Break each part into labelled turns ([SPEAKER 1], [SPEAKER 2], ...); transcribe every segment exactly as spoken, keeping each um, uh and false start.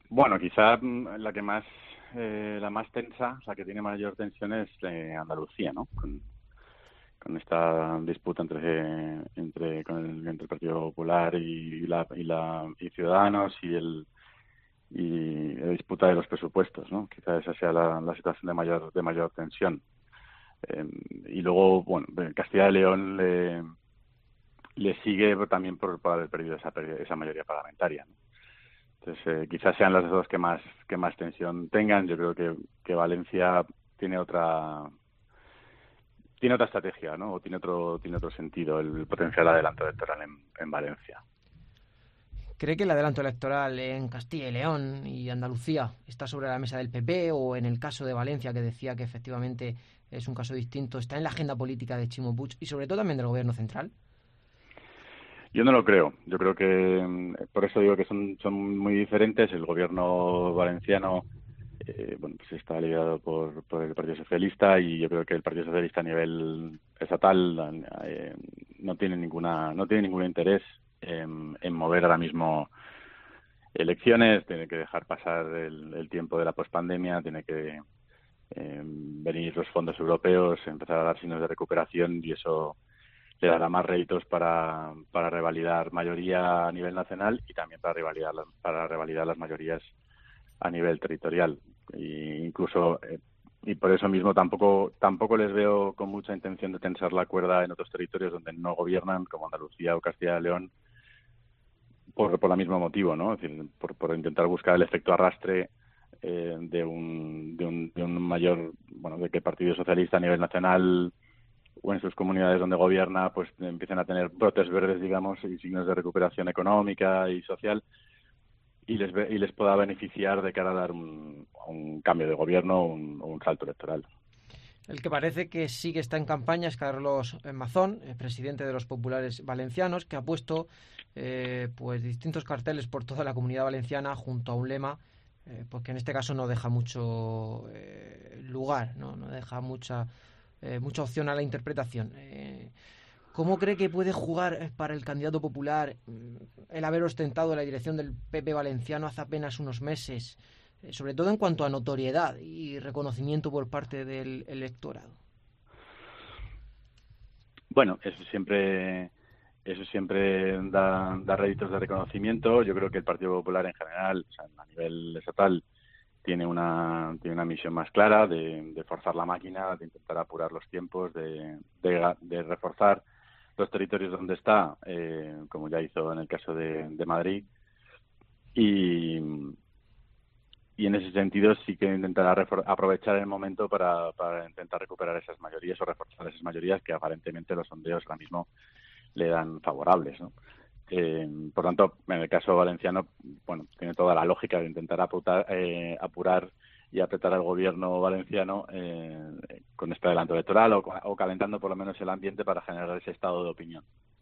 [SPEAKER 1] Bueno, quizá mm, la que más, eh, la más tensa, la que tiene mayor tensión es eh, Andalucía, ¿no? Con, con esta disputa entre entre con el, entre el Partido Popular y la y la y Ciudadanos y el y la disputa de los presupuestos, ¿no? Quizá esa sea la, la situación de mayor de mayor tensión. Eh, y luego, bueno, Castilla y León le, le sigue también por, por haber perdido esa esa mayoría parlamentaria, ¿no? Entonces, eh, quizás sean las dos que más que más tensión tengan. Yo creo que, que Valencia tiene otra tiene otra estrategia, ¿no? O tiene otro tiene otro sentido el potencial adelanto electoral en, en Valencia.
[SPEAKER 2] ¿Cree que el adelanto electoral en Castilla y León y Andalucía está sobre la mesa del P P o en el caso de Valencia, que decía que efectivamente es un caso distinto, está en la agenda política de Chimo Puig y sobre todo también del gobierno central?
[SPEAKER 1] Yo no lo creo. Yo creo que mm, por eso digo que son son muy diferentes. El gobierno valenciano eh, bueno, pues está liderado por, por el Partido Socialista y yo creo que el Partido Socialista a nivel estatal eh, no tiene ninguna no tiene ningún interés en, en mover ahora mismo elecciones, tiene que dejar pasar el, el tiempo de la pospandemia, tiene que eh, venir los fondos europeos, empezar a dar signos de recuperación y eso le dará más réditos para, para revalidar mayoría a nivel nacional y también para revalidar, para revalidar las mayorías a nivel territorial. E incluso, eh, y por eso mismo tampoco tampoco les veo con mucha intención de tensar la cuerda en otros territorios donde no gobiernan, como Andalucía o Castilla y León, por, por el mismo motivo, ¿no? Es decir, por, por intentar buscar el efecto arrastre eh, de, un, de, un, de un mayor, bueno, de que el Partido Socialista a nivel nacional o en sus comunidades donde gobierna, pues empiecen a tener brotes verdes, digamos, y signos de recuperación económica y social, y les y les pueda beneficiar de cara a dar un, un cambio de gobierno o un, un salto electoral.
[SPEAKER 2] El que parece que sí que está en campaña es Carlos Mazón, el presidente de los populares valencianos, que ha puesto eh, pues distintos carteles por toda la comunidad valenciana junto a un lema, eh, porque en este caso no deja mucho eh, lugar, no, no deja mucha eh, mucha opción a la interpretación. Eh, ¿Cómo cree que puede jugar para el candidato popular el haber ostentado la dirección del P P valenciano hace apenas unos meses, eh, sobre todo en cuanto a notoriedad y reconocimiento por parte del electorado?
[SPEAKER 1] Bueno, eso siempre eso siempre da, da réditos de reconocimiento. Yo creo que el Partido Popular en general, o sea, a nivel estatal, tiene una tiene una misión más clara de, de forzar la máquina, de intentar apurar los tiempos, de, de, de reforzar los territorios donde está, eh, como ya hizo en el caso de, de Madrid. Y, y en ese sentido sí que intentará refor- aprovechar el momento para, para intentar recuperar esas mayorías o reforzar esas mayorías que aparentemente los sondeos ahora mismo le dan favorables, ¿no? Eh, por tanto, en el caso valenciano, bueno, tiene toda la lógica de intentar aputar, eh, apurar y apretar al gobierno valenciano eh, con este adelanto electoral o, o calentando por lo menos el ambiente para generar ese estado de opinión.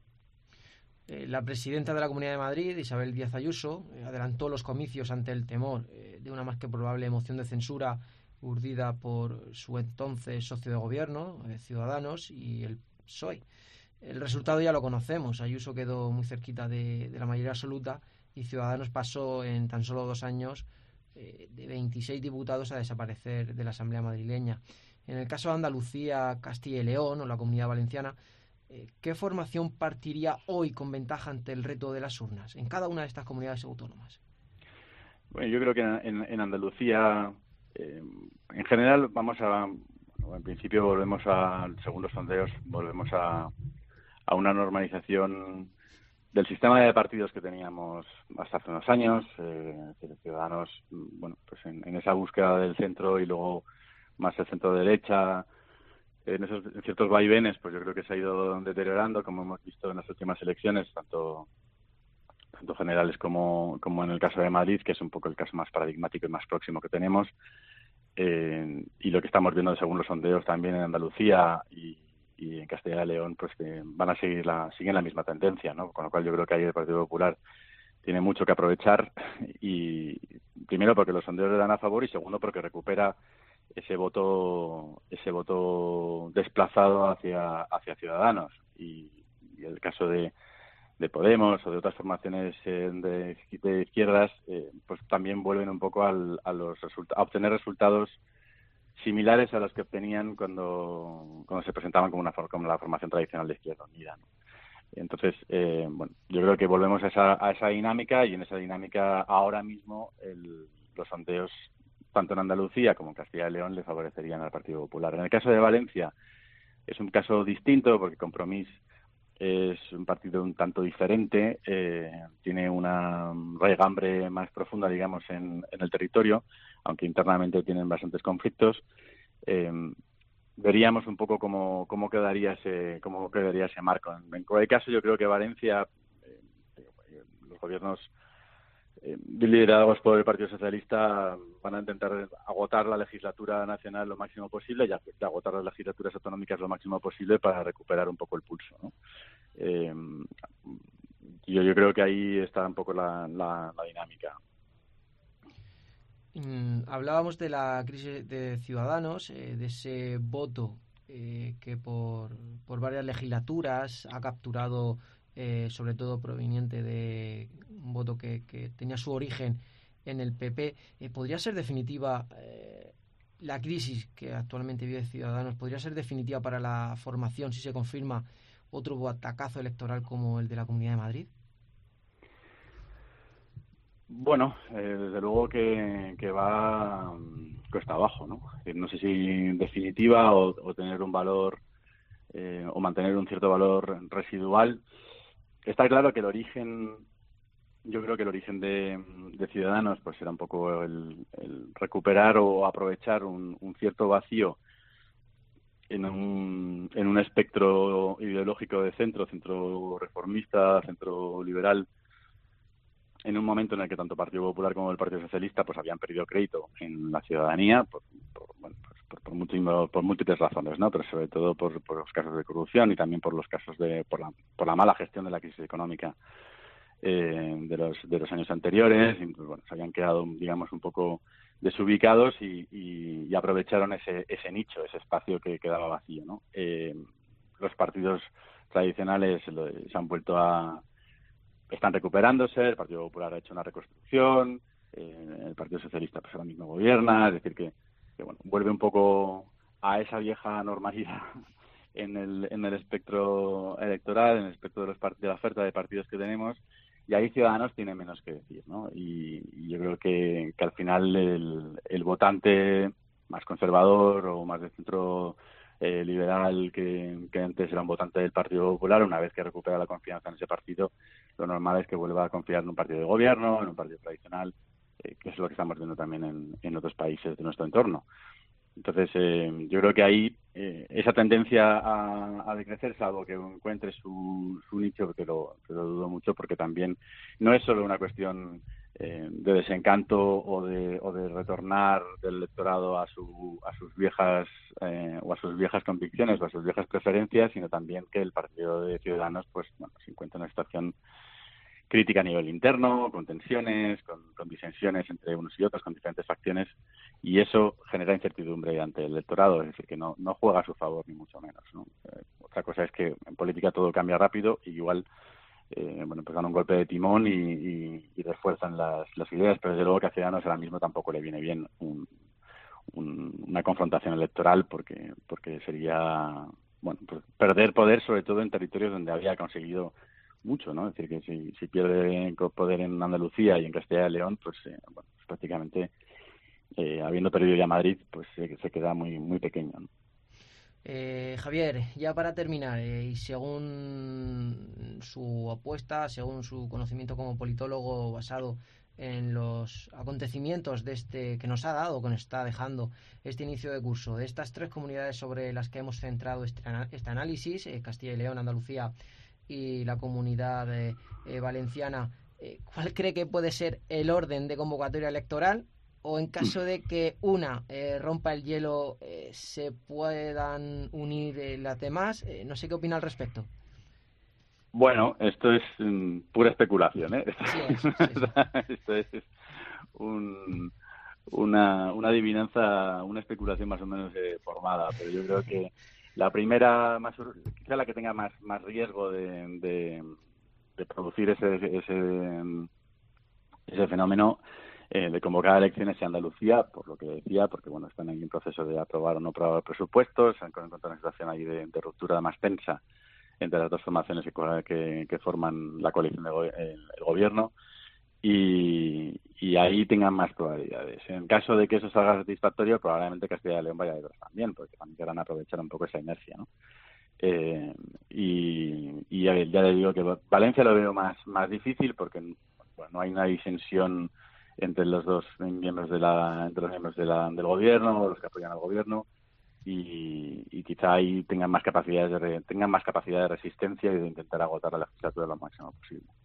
[SPEAKER 2] Eh, la presidenta de la Comunidad de Madrid, Isabel Díaz Ayuso, eh, adelantó los comicios ante el temor eh, de una más que probable moción de censura urdida por su entonces socio de gobierno, eh, Ciudadanos, y el P S O E. El resultado ya lo conocemos. Ayuso quedó muy cerquita de, de la mayoría absoluta y Ciudadanos pasó en tan solo dos años eh, de veintiséis diputados a desaparecer de la Asamblea madrileña. En el caso de Andalucía, Castilla y León o la Comunidad Valenciana, eh, ¿qué formación partiría hoy con ventaja ante el reto de las urnas en cada una de estas comunidades autónomas?
[SPEAKER 1] Bueno, yo creo que en, en Andalucía, eh, en general, vamos a, bueno, en principio volvemos a, según los sondeos, volvemos a, a una normalización del sistema de partidos que teníamos hasta hace unos años, eh, Ciudadanos, bueno, pues en, en esa búsqueda del centro y luego más el centro derecha, en esos en ciertos vaivenes, pues yo creo que se ha ido deteriorando, como hemos visto en las últimas elecciones, tanto tanto generales como, como en el caso de Madrid, que es un poco el caso más paradigmático y más próximo que tenemos, eh, y lo que estamos viendo según los sondeos también en Andalucía y, y en Castilla y León, pues que van a seguir la, siguen la misma tendencia, ¿no? Con lo cual yo creo que ahí el Partido Popular tiene mucho que aprovechar y primero porque los sondeos le dan a favor y segundo porque recupera ese voto ese voto desplazado hacia hacia Ciudadanos y, y el caso de de Podemos o de otras formaciones eh, de, de izquierdas, eh, pues también vuelven un poco al, a, los result- a obtener resultados similares a los que obtenían cuando, cuando se presentaban como, una, como la formación tradicional de Izquierda Unida, ¿no? Entonces, eh, bueno, yo creo que volvemos a esa, a esa dinámica, y en esa dinámica ahora mismo el, los sondeos, tanto en Andalucía como en Castilla y León, le favorecerían al Partido Popular. En el caso de Valencia es un caso distinto, porque Compromís es un partido un tanto diferente, eh, tiene una raigambre más profunda, digamos, en, en el territorio, aunque internamente tienen bastantes conflictos. Eh, veríamos un poco cómo, cómo quedaría ese cómo quedaría ese marco. En, en cualquier caso, yo creo que Valencia, eh, los gobiernos eh, liderados por el Partido Socialista van a intentar agotar la legislatura nacional lo máximo posible y agotar las legislaturas autonómicas lo máximo posible para recuperar un poco el pulso, ¿no? Eh, yo, yo creo que ahí está un poco la, la, la dinámica.
[SPEAKER 2] Mm, hablábamos de la crisis de Ciudadanos, eh, de ese voto eh, que por, por varias legislaturas ha capturado, eh, sobre todo proveniente de un voto que, que tenía su origen en el P P. Eh, ¿Podría ser definitiva eh, la crisis que actualmente vive Ciudadanos? ¿Podría ser definitiva para la formación si se confirma otro batacazo electoral como el de la Comunidad de Madrid?
[SPEAKER 1] Bueno, eh, desde luego que, que va um, cuesta abajo, ¿no? Eh, no sé si definitiva o, o tener un valor eh, o mantener un cierto valor residual. Está claro que el origen, yo creo que el origen de, de Ciudadanos pues era un poco el, el recuperar o aprovechar un, un cierto vacío en un, en un espectro ideológico de centro, centro reformista, centro liberal, en un momento en el que tanto Partido Popular como el Partido Socialista pues habían perdido crédito en la ciudadanía por, por, bueno, pues por, por, múltiples, por múltiples razones, ¿no? Pero sobre todo por, por los casos de corrupción y también por los casos de por la, por la mala gestión de la crisis económica eh, de los de los años anteriores. Y, pues, bueno, se habían quedado, digamos, un poco desubicados y, y, y aprovecharon ese ese nicho, ese espacio que quedaba vacío, ¿no? Eh, los partidos tradicionales lo, se han vuelto a están recuperándose, el Partido Popular ha hecho una reconstrucción, eh, el Partido Socialista pues ahora mismo gobierna, es decir que, que bueno, vuelve un poco a esa vieja normalidad en el en el espectro electoral, en el espectro de los de la oferta de partidos que tenemos, y ahí Ciudadanos tiene menos que decir, ¿no? Y, y yo creo que, que al final el, el votante más conservador o más de centro eh, liberal que, que antes era un votante del Partido Popular, una vez que recupera la confianza en ese partido, lo normal es que vuelva a confiar en un partido de gobierno, en un partido tradicional, eh, que es lo que estamos viendo también en, en otros países de nuestro entorno. Entonces, eh, yo creo que ahí eh, esa tendencia a, a decrecer, salvo que encuentre su, su nicho, que lo, que lo dudo mucho, porque también no es solo una cuestión eh, de desencanto o de, o de retornar del electorado a, su, a sus viejas eh, o a sus viejas convicciones o a sus viejas preferencias, sino también que el Partido de Ciudadanos pues bueno, se encuentra en una situación crítica a nivel interno, con tensiones, con, con disensiones entre unos y otros, con diferentes facciones, y eso genera incertidumbre ante el electorado, es decir, que no, no juega a su favor, ni mucho menos, ¿no? Eh, otra cosa es que en política todo cambia rápido y igual eh, bueno, pues dan un golpe de timón y, y, y refuerzan las, las ideas, pero desde luego que a Ciudadanos ahora mismo tampoco le viene bien un, un, una confrontación electoral porque porque sería bueno pues perder poder, sobre todo en territorios donde había conseguido mucho, ¿no? Es decir, que si, si pierde poder en Andalucía y en Castilla y León, pues, eh, bueno, pues prácticamente eh, habiendo perdido ya Madrid, pues eh, se queda muy muy pequeño, ¿no?
[SPEAKER 2] Eh, Javier, ya para terminar, eh, y según su apuesta, según su conocimiento como politólogo basado en los acontecimientos de este que nos ha dado, que nos está dejando este inicio de curso, de estas tres comunidades sobre las que hemos centrado este, este análisis, eh, Castilla y León, Andalucía y la comunidad eh, eh, valenciana, eh, ¿cuál cree que puede ser el orden de convocatoria electoral? O en caso de que una eh, rompa el hielo, eh, se puedan unir eh, las demás. Eh, no sé qué opina al respecto.
[SPEAKER 1] Bueno, esto es um, pura especulación, ¿eh?
[SPEAKER 2] Sí es, sí, sí.
[SPEAKER 1] Esto es un, una, una adivinanza, una especulación más o menos eh, formada, pero yo creo que la primera, más quizá la que tenga más, más riesgo de, de, de producir ese ese, ese fenómeno eh, de convocar elecciones en Andalucía, por lo que decía, porque bueno, están ahí en proceso de aprobar o no aprobar presupuestos, se han encontrado una situación ahí de, de ruptura más tensa entre las dos formaciones que, que, que forman la coalición del el, el gobierno, y, y ahí tengan más probabilidades. En caso de que eso salga satisfactorio, probablemente Castilla y León vaya detrás también, porque también querrán aprovechar un poco esa inercia, ¿no? Eh, y, y ya, ya le digo que Valencia lo veo más más difícil porque bueno, no hay una disensión entre los dos miembros de la entre los miembros de la, del gobierno, los que apoyan al gobierno, y, y quizá ahí tengan más capacidades de re, tengan más capacidad de resistencia y de intentar agotar la legislatura lo máximo posible.